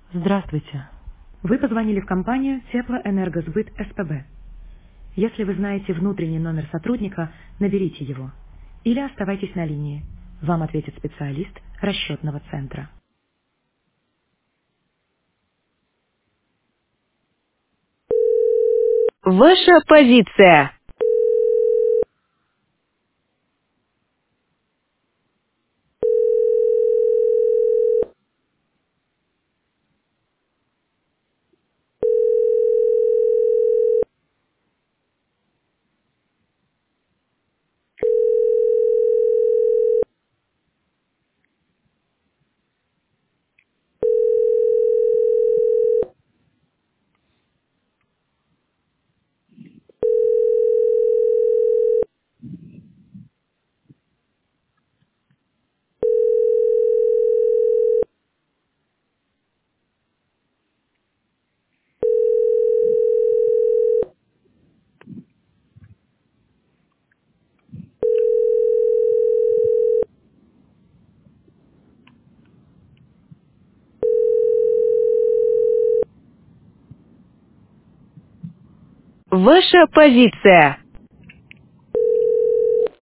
Здравствуйте. Вы позвонили в компанию Теплоэнергосбыт СПБ. Если вы знаете внутренний номер сотрудника, наберите его. Или оставайтесь на линии. Вам ответит специалист расчетного центра. Ваша позиция. Ваша позиция.